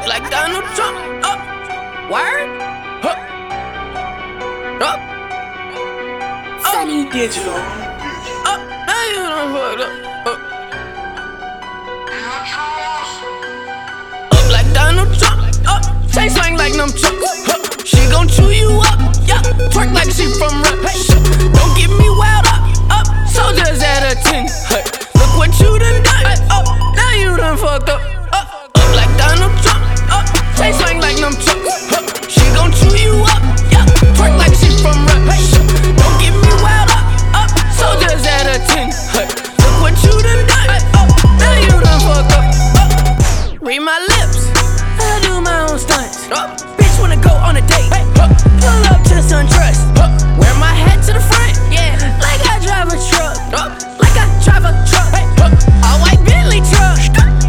like Donald Trump. Up, word. Up, up. Sunny Digital. Up, now you done fucked up. Up like Donald Trump. Up, say swing like them trucks. Up, she gon' chew you up. Yeah, twerk like she from rap. Don't get me wild up. Up, soldiers at a 10. Hey, look what you done done. Up, now you done fucked up. Up like Donald Trump. Up, say swing like them trucks. Up, she gon' chew you up. Yeah, twerk like she from rap. Don't get me wild up. Up, soldiers at a 10. Hey, look what you done done. Up, now you done fucked up. Read my lips, I do my own stunts. Bitch wanna go on a date. Pull up to SunTrust. Wear my hat to the front, yeah, like I drive a truck. Like I drive a truck. All white Bentley truck.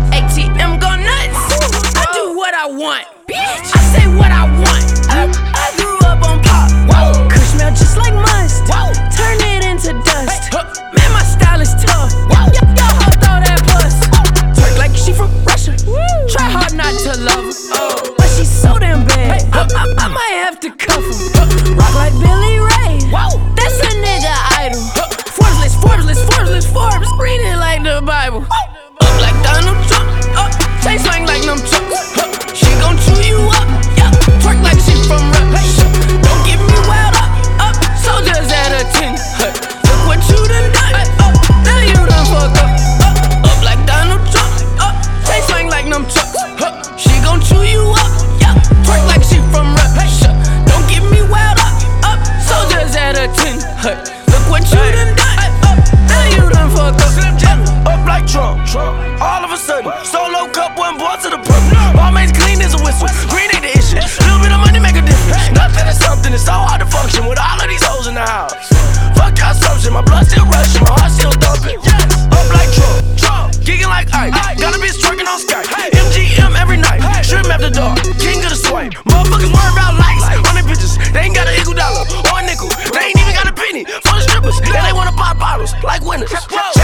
ATM go nuts. I do what I want, bitch. I say what I want. I grew up on pop. Kush smell just like must. Turn it into dust. Man, my style is tough. Yo, ho, throw that plus. Twerk like she from Russia. Try hard not to love her, but she's so damn bad. I might have to cuff her. Rock like Billy Ray. That's a nigga idol. Forbes list, Forbes list, Forbes list, Forbes. Read it like the Bible. Up like Donald Trump. Up, say swing like them trucks. She gon' chew you up. Yeah, twerk like she from rap. Don't get me wild up. Up, soldiers at a 10. Look what you done done. Up, now you done fucked up. Up like Donald Trump. Up, say swing like them trucks. She gon' chew you up. Yeah, twerk like she from rap. Don't get me wild up. Up, soldiers at a 10. Look what you done done. Up, now you done fucked up. Up like Trump. All of a sudden, solo cup, one boy to the purple. Balmain's clean as a whistle. Green ain't the issue. Little bit of money make a difference. Nothing is something. It's so hard to function with all of these hoes in the house. Fuck your assumption. My blood still rushing. My heart still thumping. Yes. Up like Trump. Gigging like Ike. Got a bitch twerking on Skype. MGM every night. Shrimp after dark. King of the swipe. Motherfuckers worry about likes on their bitches. They ain't got an $1 or a nickel. They ain't even got a penny for the strippers. And they wanna pop bottles like winners.